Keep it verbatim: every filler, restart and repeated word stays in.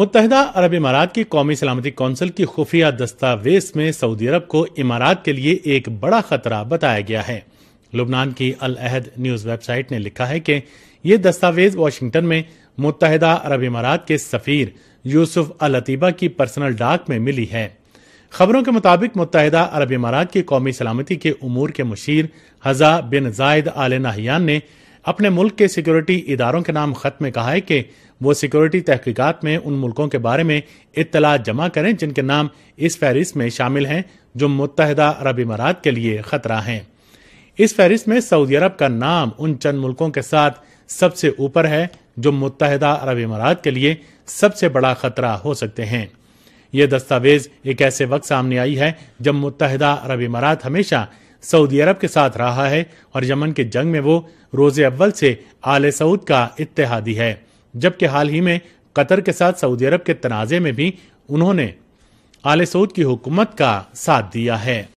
متحدہ عرب امارات کی قومی سلامتی کونسل کی خفیہ دستاویز میں سعودی عرب کو امارات کے لیے ایک بڑا خطرہ بتایا گیا ہے۔ لبنان کی العہد نیوز ویب سائٹ نے لکھا ہے کہ یہ دستاویز واشنگٹن میں متحدہ عرب امارات کے سفیر یوسف العتیبہ کی پرسنل ڈاک میں ملی ہے۔ خبروں کے مطابق متحدہ عرب امارات کی قومی سلامتی کے امور کے مشیر حزا بن زائد آل نہیان نے اپنے ملک کے سیکورٹی اداروں کے نام خط میں کہا ہے کہ وہ سیکورٹی تحقیقات میں ان ملکوں کے بارے میں اطلاع جمع کریں جن کے نام اس فہرست میں شامل ہیں جو متحدہ عرب امارات کے لیے خطرہ ہیں۔ اس فہرست میں سعودی عرب کا نام ان چند ملکوں کے ساتھ سب سے اوپر ہے جو متحدہ عرب امارات کے لیے سب سے بڑا خطرہ ہو سکتے ہیں۔ یہ دستاویز ایک ایسے وقت سامنے آئی ہے جب متحدہ عرب امارات ہمیشہ سعودی عرب کے ساتھ رہا ہے اور یمن کے جنگ میں وہ روز اول سے آل سعود کا اتحادی ہے، جبکہ حال ہی میں قطر کے ساتھ سعودی عرب کے تنازع میں بھی انہوں نے آل سعود کی حکومت کا ساتھ دیا ہے۔